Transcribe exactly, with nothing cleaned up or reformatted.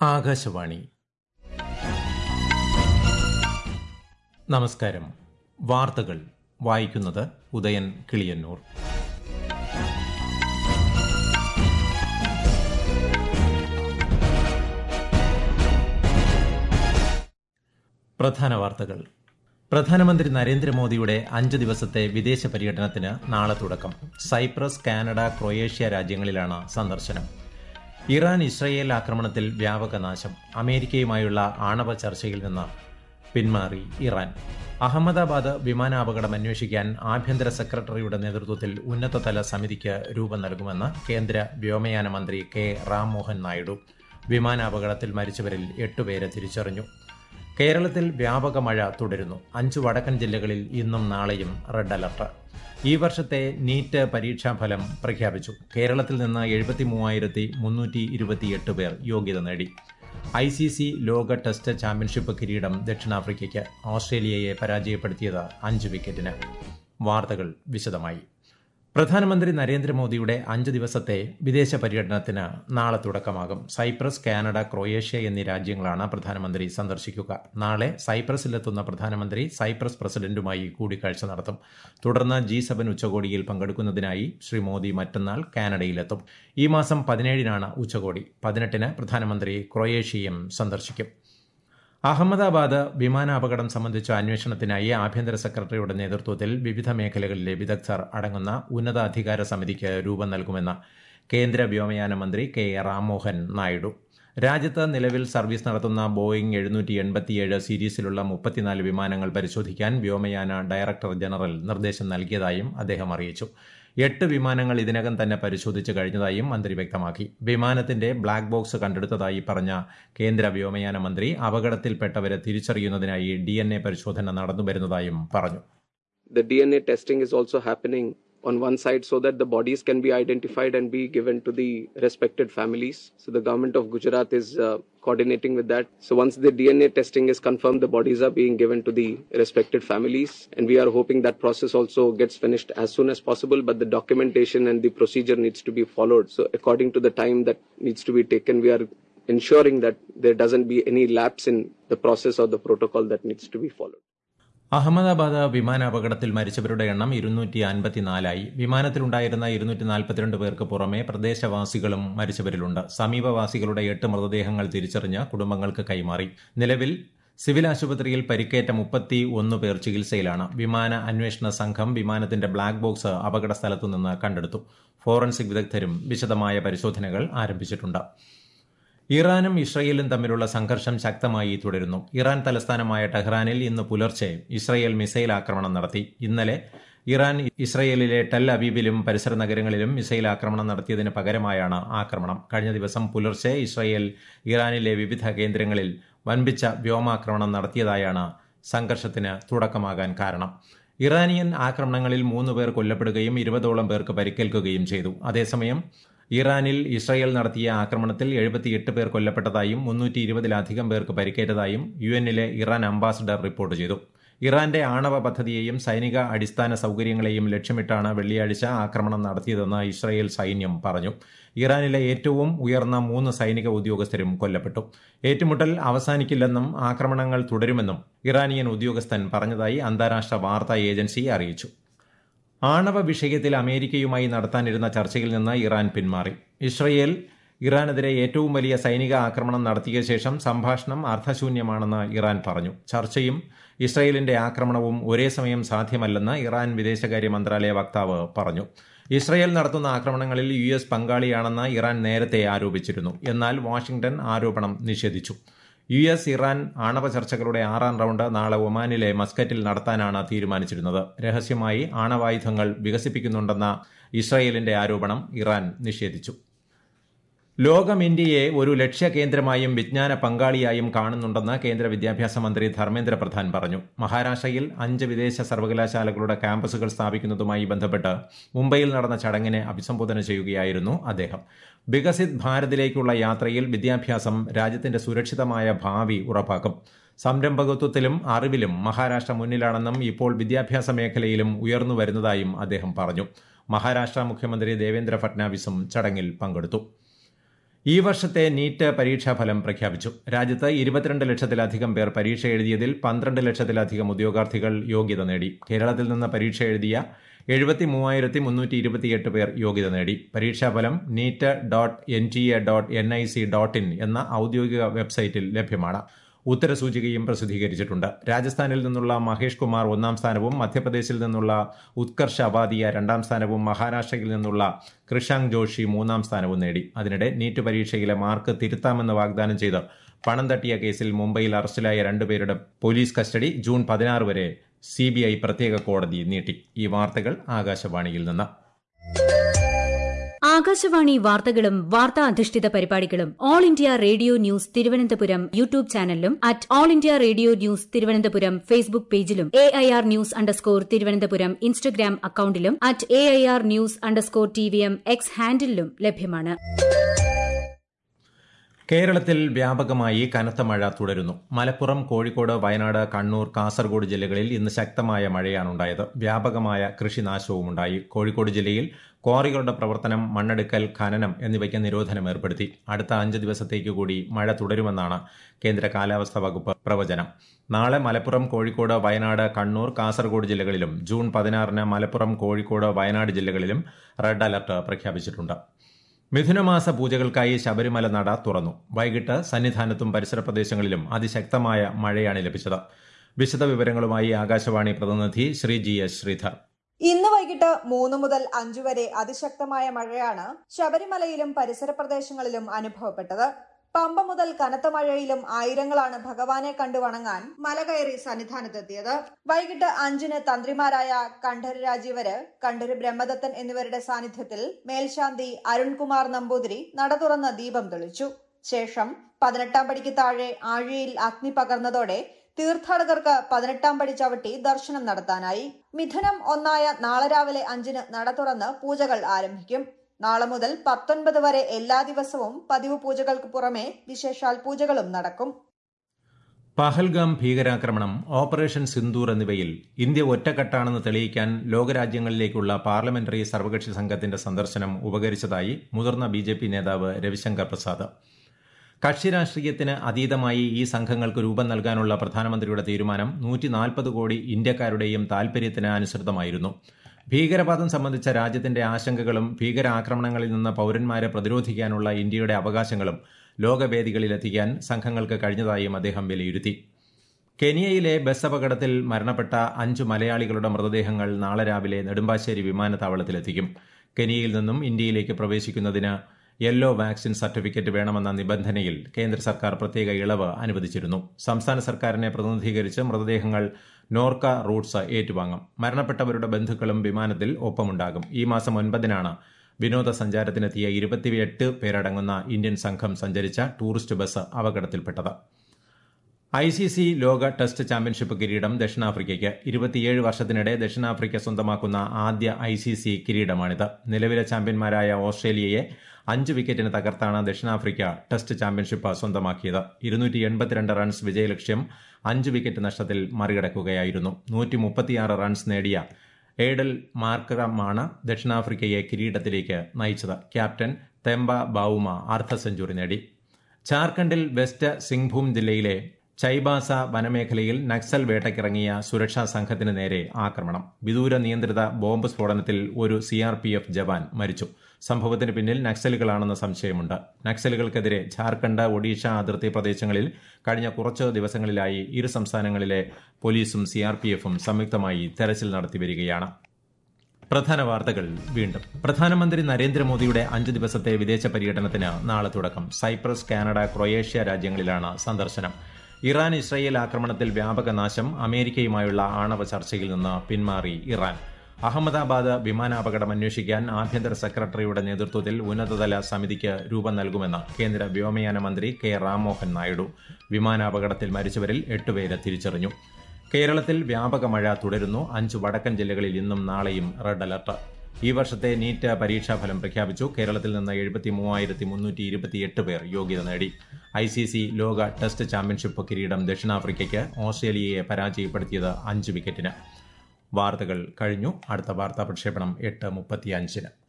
ആകാശവാണി. നമസ്കാരം. വാർത്തകൾ വായിക്കുന്നത് ഉദയൻ കിളിയന്നൂർ. പ്രധാന വാർത്തകൾ. പ്രധാനമന്ത്രി നരേന്ദ്രമോദിയുടെ അഞ്ച് ദിവസത്തെ വിദേശ പര്യടനത്തിന് നാളെ തുടക്കം. സൈപ്രസ്, കാനഡ, ക്രൊയേഷ്യ രാജ്യങ്ങളിലാണ് സന്ദർശനം. ഇറാൻ ഇസ്രയേൽ ആക്രമണത്തിൽ വ്യാപക നാശം. അമേരിക്കയുമായുള്ള ആണവ ചർച്ചയിൽ നിന്ന് പിന്മാറി ഇറാൻ. അഹമ്മദാബാദ് വിമാനാപകടം അന്വേഷിക്കാൻ ആഭ്യന്തര സെക്രട്ടറിയുടെ നേതൃത്വത്തിൽ ഉന്നതതല സമിതിക്ക് രൂപം നൽകുമെന്ന് കേന്ദ്ര വ്യോമയാന മന്ത്രി കെ റാംമോഹൻ നായിഡു. വിമാനാപകടത്തിൽ മരിച്ചവരിൽ എട്ടുപേരെ തിരിച്ചറിഞ്ഞു. കേരളത്തിൽ വ്യാപക മഴ തുടരുന്നു. അഞ്ചു വടക്കൻ ജില്ലകളിൽ ഇന്നും നാളെയും റെഡ് അലർട്ട്. ഈ വർഷത്തെ നീറ്റ് പരീക്ഷാഫലം പ്രഖ്യാപിച്ചു. കേരളത്തിൽ നിന്ന് എഴുപത്തി മൂവായിരത്തി മുന്നൂറ്റി ഇരുപത്തിയെട്ട് പേർ യോഗ്യത നേടി. ഐ സി സി ലോക ടെസ്റ്റ് ചാമ്പ്യൻഷിപ്പ് കിരീടം ദക്ഷിണാഫ്രിക്കയ്ക്ക്. ഓസ്ട്രേലിയയെ പരാജയപ്പെടുത്തിയത് അഞ്ച് വിക്കറ്റിന്. വാർത്തകൾ വിശദമായി. പ്രധാനമന്ത്രി നരേന്ദ്രമോദിയുടെ അഞ്ച് ദിവസത്തെ വിദേശ പര്യടനത്തിന് നാളെ തുടക്കമാകും. സൈപ്രസ്, കാനഡ, ക്രൊയേഷ്യ എന്നീ രാജ്യങ്ങളാണ് പ്രധാനമന്ത്രി സന്ദർശിക്കുക. നാളെ സൈപ്രസിലെത്തുന്ന പ്രധാനമന്ത്രി സൈപ്രസ് പ്രസിഡന്റുമായി കൂടിക്കാഴ്ച നടത്തും. തുടർന്ന് ജി സെവൻ ഉച്ചകോടിയിൽ പങ്കെടുക്കുന്നതിനായി ശ്രീ മോദി മറ്റന്നാൾ കാനഡയിലെത്തും. ഈ മാസം പതിനേഴിനാണ് ഉച്ചകോടി. പതിനെട്ടിന് പ്രധാനമന്ത്രി ക്രൊയേഷ്യയും സന്ദർശിക്കും. അഹമ്മദാബാദ് വിമാനാപകടം സംബന്ധിച്ച അന്വേഷണത്തിനായി ആഭ്യന്തര സെക്രട്ടറിയുടെ നേതൃത്വത്തിൽ വിവിധ മേഖലകളിലെ വിദഗ്ധർ അടങ്ങുന്ന ഉന്നതാധികാര സമിതിക്ക് രൂപം നൽകുമെന്ന് കേന്ദ്ര വ്യോമയാന മന്ത്രി കെ റാംമോഹൻ നായിഡു. രാജ്യത്ത് നിലവിൽ സർവീസ് നടത്തുന്ന ബോയിംഗ് എഴുന്നൂറ്റി എൺപത്തിയേഴ് സീരീസിലുള്ള മുപ്പത്തിനാല് വിമാനങ്ങൾ പരിശോധിക്കാൻ വ്യോമയാന ഡയറക്ടർ ജനറൽ നിർദ്ദേശം നൽകിയതായും അദ്ദേഹം അറിയിച്ചു. എട്ട് വിമാനങ്ങൾ ഇതിനകം തന്നെ പരിശോധിച്ചു കഴിഞ്ഞതായും മന്ത്രി വ്യക്തമാക്കി. വിമാനത്തിന്റെ ബ്ലാക്ക് ബോക്സ് കണ്ടെടുത്തതായി പറഞ്ഞ കേന്ദ്ര വ്യോമയാന മന്ത്രി അപകടത്തിൽപ്പെട്ടവരെ തിരിച്ചറിയുന്നതിനായി ഡി എൻ എ പരിശോധന നടന്നുവരുന്നതായും പറഞ്ഞു. The D N A testing is also happening on one side so that the bodies can be identified and be given to the respected families. So the government of Gujarat is uh, coordinating with that. So once the D N A testing is confirmed, the bodies are being given to the respected families, and we are hoping that process also gets finished as soon as possible, but the documentation and the procedure needs to be followed. So according to the time that needs to be taken, we are ensuring that there doesn't be any lapse in the process or the protocol that needs to be followed. Ahmedabad വിമാനാപകടത്തിൽ മരിച്ചവരുടെ എണ്ണം ഇരുന്നൂറ്റി അൻപത്തിനാലായി. വിമാനത്തിലുണ്ടായിരുന്ന ഇരുന്നൂറ്റി നാൽപ്പത്തിരണ്ട് പേർക്ക് പുറമെ പ്രദേശവാസികളും മരിച്ചവരിലുണ്ട്. സമീപവാസികളുടെ എട്ട് മൃതദേഹങ്ങൾ തിരിച്ചറിഞ്ഞ് കുടുംബങ്ങൾക്ക് കൈമാറി. നിലവിൽ സിവിൽ ആശുപത്രിയിൽ പരിക്കേറ്റ മുപ്പത്തി ഒന്ന് പേർ ചികിത്സയിലാണ്. വിമാന അന്വേഷണ സംഘം വിമാനത്തിന്റെ ബ്ലാക്ക് ബോക്സ് അപകട സ്ഥലത്തുനിന്ന് കണ്ടെടുത്തു. ഫോറൻസിക് വിദഗ്ധരും വിശദമായ പരിശോധനകൾ ആരംഭിച്ചിട്ടുണ്ട്. ഇറാനും ഇസ്രയേലും തമ്മിലുള്ള സംഘർഷം ശക്തമായി തുടരുന്നു. ഇറാൻ തലസ്ഥാനമായ ടെഹ്റാനിൽ ഇന്ന് പുലർച്ചെ ഇസ്രയേൽ മിസൈൽ ആക്രമണം നടത്തി. ഇന്നലെ ഇറാൻ ഇസ്രയേലിലെ ടെൽ അവീവിലും പരിസര നഗരങ്ങളിലും മിസൈൽ ആക്രമണം നടത്തിയതിന് പകരമായാണ് ആക്രമണം. കഴിഞ്ഞ ദിവസം പുലർച്ചെ ഇസ്രയേൽ ഇറാനിലെ വിവിധ കേന്ദ്രങ്ങളിൽ വൻപിച്ച വ്യോമാക്രമണം നടത്തിയതായാണ് സംഘർഷത്തിന് തുടക്കമാകാൻ കാരണം. ഇറാനിയൻ ആക്രമണങ്ങളിൽ മൂന്ന് പേർ കൊല്ലപ്പെടുകയും ഇരുപതോളം പേർക്ക് പരിക്കേൽക്കുകയും ചെയ്തു. അതേസമയം ഇറാനിൽ ഇസ്രയേൽ നടത്തിയ ആക്രമണത്തിൽ എഴുപത്തിയെട്ട് പേർ കൊല്ലപ്പെട്ടതായും മുന്നൂറ്റി ഇരുപതിലധികം പേർക്ക് പരിക്കേറ്റതായും യു എന്നിലെ ഇറാൻ അംബാസഡർ റിപ്പോർട്ട് ചെയ്തു. ഇറാന്റെ ആണവ പദ്ധതിയെയും സൈനിക അടിസ്ഥാന സൌകര്യങ്ങളെയും ലക്ഷ്യമിട്ടാണ് വെള്ളിയാഴ്ച ആക്രമണം നടത്തിയതെന്ന് ഇസ്രയേൽ സൈന്യം പറഞ്ഞു. ഇറാനിലെ ഏറ്റവും ഉയർന്ന മൂന്ന് സൈനിക ഉദ്യോഗസ്ഥരും കൊല്ലപ്പെട്ടു. ഏറ്റുമുട്ടൽ അവസാനിക്കില്ലെന്നും ആക്രമണങ്ങൾ തുടരുമെന്നും ഇറാനിയൻ ഉദ്യോഗസ്ഥൻ പറഞ്ഞതായി അന്താരാഷ്ട്ര വാർത്താ ഏജൻസി അറിയിച്ചു. ആണവ വിഷയത്തിൽ അമേരിക്കയുമായി നടത്താനിരുന്ന ചർച്ചയിൽ നിന്ന് ഇറാൻ പിന്മാറി. ഇസ്രയേൽ ഇറാനെതിരെ ഏറ്റവും വലിയ സൈനിക ആക്രമണം നടത്തിയ ശേഷം സംഭാഷണം അർത്ഥശൂന്യമാണെന്ന് ഇറാൻ പറഞ്ഞു. ചർച്ചയും ഇസ്രയേലിന്റെ ആക്രമണവും ഒരേ സമയം സാധ്യമല്ലെന്ന് ഇറാൻ വിദേശകാര്യ മന്ത്രാലയ വക്താവ് പറഞ്ഞു. ഇസ്രയേൽ നടത്തുന്ന ആക്രമണങ്ങളിൽ യു എസ് പങ്കാളിയാണെന്ന് ഇറാൻ നേരത്തെ ആരോപിച്ചിരുന്നു. എന്നാൽ വാഷിംഗ്ടൺ ആരോപണം നിഷേധിച്ചു. യു എസ് ഇറാൻ ആണവ ചർച്ചകളുടെ ആറാം റൌണ്ട് നാളെ ഒമാനിലെ മസ്കറ്റിൽ നടത്താനാണ് തീരുമാനിച്ചിരുന്നത്. രഹസ്യമായി ആണവായുധങ്ങൾ വികസിപ്പിക്കുന്നുണ്ടെന്ന ഇസ്രയേലിന്റെ ആരോപണം ഇറാൻ നിഷേധിച്ചു. ലോകം ഇന്ത്യയെ ഒരു ലക്ഷ്യകേന്ദ്രമായും വിജ്ഞാന പങ്കാളിയായും കാണുന്നുണ്ടെന്ന് കേന്ദ്ര വിദ്യാഭ്യാസ മന്ത്രി ധർമ്മേന്ദ്ര പ്രധാൻ പറഞ്ഞു. മഹാരാഷ്ട്രയിൽ അഞ്ച് വിദേശ സർവകലാശാലകളുടെ ക്യാമ്പസുകൾ സ്ഥാപിക്കുന്നതുമായി ബന്ധപ്പെട്ട് മുംബൈയിൽ നടന്ന ചടങ്ങിനെ അഭിസംബോധന ചെയ്യുകയായിരുന്നു അദ്ദേഹം. വികസിത് ഭാരതിലേക്കുള്ള യാത്രയിൽ വിദ്യാഭ്യാസം രാജ്യത്തിന്റെ സുരക്ഷിതമായ ഭാവി ഉറപ്പാക്കും. സംരംഭകത്വത്തിലും അറിവിലും മഹാരാഷ്ട്ര മുന്നിലാണെന്നും ഇപ്പോൾ വിദ്യാഭ്യാസ മേഖലയിലും ഉയർന്നു വരുന്നതായും അദ്ദേഹം പറഞ്ഞു. മഹാരാഷ്ട്ര മുഖ്യമന്ത്രി ദേവേന്ദ്ര ഫട്നാവിസും ചടങ്ങിൽ പങ്കെടുത്തു. ഈ വർഷത്തെ നീറ്റ് പരീക്ഷാഫലം പ്രഖ്യാപിച്ചു. രാജ്യത്ത് ഇരുപത്തിരണ്ട് ലക്ഷത്തിലധികം പേർ പരീക്ഷ എഴുതിയതിൽ പന്ത്രണ്ട് ലക്ഷത്തിലധികം ഉദ്യോഗാർത്ഥികൾ യോഗ്യത നേടി. കേരളത്തിൽ നിന്ന് പരീക്ഷ എഴുതിയ എഴുപത്തി മൂവായിരത്തി മുന്നൂറ്റി ഇരുപത്തിയെട്ട് പേർ യോഗ്യത നേടി. പരീക്ഷാഫലം NEET dot N T A dot N I C dot in എന്ന ഔദ്യോഗിക വെബ്സൈറ്റിൽ ലഭ്യമാണ്. ഉത്തരസൂചികയും പ്രസിദ്ധീകരിച്ചിട്ടുണ്ട്. രാജസ്ഥാനിൽ നിന്നുള്ള മഹേഷ് കുമാർ ഒന്നാം സ്ഥാനവും മധ്യപ്രദേശിൽ നിന്നുള്ള ഉത്കർഷ അവാദിയ രണ്ടാം സ്ഥാനവും മഹാരാഷ്ട്രയിൽ നിന്നുള്ള കൃഷാങ് ജോഷി മൂന്നാം സ്ഥാനവും നേടി. അതിനിടെ നീറ്റ് പരീക്ഷയിലെ മാർക്ക് തിരുത്താമെന്ന് വാഗ്ദാനം ചെയ്ത് പണം തട്ടിയ കേസിൽ മുംബൈയിൽ അറസ്റ്റിലായ രണ്ടുപേരുടെ പോലീസ് കസ്റ്റഡി ജൂൺ പതിനാറ് വരെ സി ബി ഐ പ്രത്യേക കോടതി നീട്ടി. ഈ വാർത്തകൾ ആകാശവാണിയിൽ നിന്ന്. ആകാശവാണി വാർത്തകളും വാർത്താ അധിഷ്ഠിത പരിപാടികളും All India Radio News Thiruvananthapuram YouTube ചാനലിലും at All India Radio News Thiruvananthapuram Facebook പേജിലും A I R news underscore Thiruvananthapuram Instagram അക്കൌണ്ടിലും at A I R news underscore T V M X ഹാൻഡിലും ലഭ്യമാണ്. കേരളത്തിൽ വ്യാപകമായി കനത്ത മഴ തുടരുന്നു. മലപ്പുറം, കോഴിക്കോട്, വയനാട്, കണ്ണൂർ, കാസർഗോഡ് ജില്ലകളിൽ ഇന്ന് ശക്തമായ മഴയാണുണ്ടായത്. വ്യാപകമായ കൃഷിനാശവുമുണ്ടായി. കോഴിക്കോട് ജില്ലയിൽ ക്വാറികളുടെ പ്രവർത്തനം, മണ്ണെടുക്കൽ, ഖനനം എന്നിവയ്ക്ക് നിരോധനം ഏർപ്പെടുത്തി. അടുത്ത അഞ്ച് ദിവസത്തേക്ക് കൂടി മഴ തുടരുമെന്നാണ് കേന്ദ്ര കാലാവസ്ഥാ വകുപ്പ് പ്രവചനം. നാളെ മലപ്പുറം, കോഴിക്കോട്, വയനാട്, കണ്ണൂർ, കാസർഗോഡ് ജില്ലകളിലും ജൂൺ പതിനാറിന് മലപ്പുറം, കോഴിക്കോട്, വയനാട് ജില്ലകളിലും റെഡ് അലർട്ട് പ്രഖ്യാപിച്ചിട്ടുണ്ട്. മിഥുനമാസ പൂജകൾക്കായി ശബരിമല നട തുറന്നു. വൈകിട്ട് സന്നിധാനത്തും പരിസര പ്രദേശങ്ങളിലും അതിശക്തമായ മഴയാണ് ലഭിച്ചത്. വിശദവിവരങ്ങളുമായി ആകാശവാണി പ്രതിനിധി ശ്രീ ജി എസ് ശ്രീധർ. ഇന്ന് വൈകിട്ട് മൂന്ന് മുതൽ അഞ്ചു വരെ അതിശക്തമായ മഴയാണ് ശബരിമലയിലും പരിസര പ്രദേശങ്ങളിലും അനുഭവപ്പെട്ടത്. പമ്പ മുതൽ കനത്ത മഴയിലും ആയിരങ്ങളാണ് ഭഗവാനെ കണ്ടു വണങ്ങാൻ മലകയറി സന്നിധാനത്തെത്തിയത്. വൈകിട്ട് അഞ്ചിന് തന്ത്രിമാരായ കണ്ഠര് രാജീവര്, കണ്ഠര് ബ്രഹ്മദത്തൻ എന്നിവരുടെ സാന്നിധ്യത്തിൽ മേൽശാന്തി അരുൺകുമാർ നമ്പൂതിരി നട തുറന്ന് ദീപം തെളിച്ചു. ശേഷം പതിനെട്ടാം പടിക്ക് താഴെ ആഴിയിൽ അഗ്നി പകർന്നതോടെ തീർത്ഥാടകർക്ക് പതിനെട്ടാം പടി ചവിട്ടി ദർശനം നടത്താനായി. മിഥുനം ഒന്നായ നാളെ രാവിലെ അഞ്ചിന് നട തുറന്ന് പൂജകൾ ആരംഭിക്കും. നാളെ മുതൽ പത്തൊൻപത് വരെ എല്ലാ ദിവസവും പതിവ് പൂജകൾക്ക് പുറമെ വിശേഷാൽ പൂജകളും നടക്കും. പഹൽഗാം ഭീകരാക്രമണം, ഓപ്പറേഷൻ സിന്ദൂർ എന്നിവയിൽ ഇന്ത്യ ഒറ്റക്കെട്ടാണെന്ന് തെളിയിക്കാൻ ലോകരാജ്യങ്ങളിലേക്കുള്ള പാർലമെന്ററി സർവകക്ഷി സംഘത്തിന്റെ സന്ദർശനം ഉപകരിച്ചതായി മുതിർന്ന ബി ജെ പി നേതാവ് രവിശങ്കർ പ്രസാദ്. കക്ഷി രാഷ്ട്രീയത്തിന് അതീതമായി ഈ സംഘങ്ങൾക്ക് രൂപം നൽകാനുള്ള പ്രധാനമന്ത്രിയുടെ തീരുമാനം നൂറ്റി നാൽപ്പത് കോടി ഇന്ത്യക്കാരുടെയും താൽപര്യത്തിന് അനുസൃതമായിരുന്നു. ഭീകരവാദം സംബന്ധിച്ച രാജ്യത്തിന്റെ ആശങ്കകളും ഭീകരാക്രമണങ്ങളിൽ നിന്ന് പൌരന്മാരെ പ്രതിരോധിക്കാനുള്ള ഇന്ത്യയുടെ അവകാശങ്ങളും ലോകവേദികളിലെത്തിക്കാൻ സംഘങ്ങൾക്ക് കഴിഞ്ഞതായും അദ്ദേഹം വിലയിരുത്തി. കെനിയയിലെ ബസ് അപകടത്തിൽ മരണപ്പെട്ട അഞ്ചു മലയാളികളുടെ മൃതദേഹങ്ങൾ നാളെ രാവിലെ നെടുമ്പാശ്ശേരി വിമാനത്താവളത്തിലെത്തിക്കും. കെനിയയിൽ നിന്നും ഇന്ത്യയിലേക്ക് പ്രവേശിക്കുന്നതിന് യെല്ലോ വാക്സിൻ സർട്ടിഫിക്കറ്റ് വേണമെന്ന നിബന്ധനയിൽ കേന്ദ്ര സർക്കാർ പ്രത്യേക ഇളവ് അനുവദിച്ചിരുന്നു. സംസ്ഥാന സർക്കാരിനെ പ്രതിനിധീകരിച്ച് മൃതദേഹങ്ങൾ നോർക്ക റൂട്ട്സ് ഏറ്റുവാങ്ങും. മരണപ്പെട്ടവരുടെ ബന്ധുക്കളും വിമാനത്തിൽ ഒപ്പമുണ്ടാകും. ഈ മാസം ഒൻപതിനാണ് വിനോദസഞ്ചാരത്തിനെത്തിയ ഇരുപത്തിയെട്ട് പേരടങ്ങുന്ന ഇന്ത്യൻ സംഘം സഞ്ചരിച്ച ടൂറിസ്റ്റ് ബസ് അപകടത്തിൽപ്പെട്ടത്. ഐ സി സി ലോക ടെസ്റ്റ് ചാമ്പ്യൻഷിപ്പ് കിരീടം ദക്ഷിണാഫ്രിക്കയ്ക്ക്. ഇരുപത്തിയേഴ് വർഷത്തിനിടെ ദക്ഷിണാഫ്രിക്ക സ്വന്തമാക്കുന്ന ആദ്യ ഐ സി സി കിരീടമാണിത്. നിലവിലെ ചാമ്പ്യന്മാരായ ഓസ്ട്രേലിയയെ അഞ്ച് വിക്കറ്റിന് തകർത്താണ് ദക്ഷിണാഫ്രിക്ക ടെസ്റ്റ് ചാമ്പ്യൻഷിപ്പ് സ്വന്തമാക്കിയത്. ഇരുന്നൂറ്റി എൺപത്തിരണ്ട് റൺസ് വിജയലക്ഷ്യം അഞ്ച് വിക്കറ്റ് നഷ്ടത്തിൽ മറികടക്കുകയായിരുന്നു. നൂറ്റി മുപ്പത്തിയാറ് റൺസ് നേടിയ ഏഡൽ മാർക്കറമാണ് ദക്ഷിണാഫ്രിക്കയെ കിരീടത്തിലേക്ക് നയിച്ചത്. ക്യാപ്റ്റൻ തെമ്പ ബാവുമ അർദ്ധ സെഞ്ചുറി നേടി. ജാർഖണ്ഡിൽ വെസ്റ്റ് സിംഗ്ഭൂം ജില്ലയിലെ ചൈബാസ വനമേഖലയിൽ നക്സൽ വേട്ടയ്ക്കിറങ്ങിയ സുരക്ഷാ സംഘത്തിന് നേരെ ആക്രമണം. വിദൂര നിയന്ത്രിത ബോംബ് സ്ഫോടനത്തിൽ ഒരു C R P F jawan മരിച്ചു. സംഭവത്തിന് പിന്നിൽ നക്സലുകളാണെന്ന് സംശയമുണ്ട്. നക്സലുകൾക്കെതിരെ ജാർഖണ്ഡ്, ഒഡീഷ അതിർത്തി പ്രദേശങ്ങളിൽ കഴിഞ്ഞ കുറച്ച് ദിവസങ്ങളിലായി ഇരു സംസ്ഥാനങ്ങളിലെ പോലീസും സി ആർ പി എഫും സംയുക്തമായി തെരച്ചിൽ നടത്തിവരികയാണ്. പ്രധാന വാർത്തകൾ വീണ്ടും. പ്രധാനമന്ത്രി നരേന്ദ്രമോദിയുടെ അഞ്ച് ദിവസത്തെ വിദേശ പര്യടനത്തിന് നാളെ തുടക്കം. സൈപ്രസ്, കാനഡ, ക്രൊയേഷ്യ രാജ്യങ്ങളിലാണ് സന്ദർശനം. ഇറാൻ ഇസ്രയേൽ ആക്രമണത്തിൽ വ്യാപക നാശം. അമേരിക്കയുമായുള്ള ആണവ ചർച്ചയിൽ നിന്ന് പിന്മാറി ഇറാൻ. അഹമ്മദാബാദ് വിമാനാപകടം അന്വേഷിക്കാൻ ആഭ്യന്തര സെക്രട്ടറിയുടെ നേതൃത്വത്തിൽ ഉന്നതതല സമിതിക്ക് രൂപം നൽകുമെന്ന് കേന്ദ്ര വ്യോമയാന മന്ത്രി കെ രാംമോഹൻ നായിഡു. വിമാനാപകടത്തിൽ മരിച്ചവരിൽ എട്ടുപേരെ തിരിച്ചറിഞ്ഞു. കേരളത്തിൽ വ്യാപക മഴ തുടരുന്നു. അഞ്ച് വടക്കൻ ജില്ലകളിൽ ഇന്നും നാളെയും റെഡ് അലർട്ട്. ഈ വർഷത്തെ നീറ്റ് പരീക്ഷാഫലം പ്രഖ്യാപിച്ചു. കേരളത്തിൽ നിന്ന് എഴുപത്തി മൂവായിരത്തി മുന്നൂറ്റി ഇരുപത്തിയെട്ട് പേർ യോഗ്യത നേടി. ഐ സി സി ലോക ടെസ്റ്റ് ചാമ്പ്യൻഷിപ്പ് കിരീടം ദക്ഷിണാഫ്രിക്കയ്ക്ക്. ഓസ്ട്രേലിയയെ പരാജയപ്പെടുത്തിയത് അഞ്ച് വിക്കറ്റിന്. വാർത്തകൾ കഴിഞ്ഞു. അടുത്ത വാർത്താ പ്രക്ഷേപണം എട്ട് മുപ്പത്തിയഞ്ചിന്.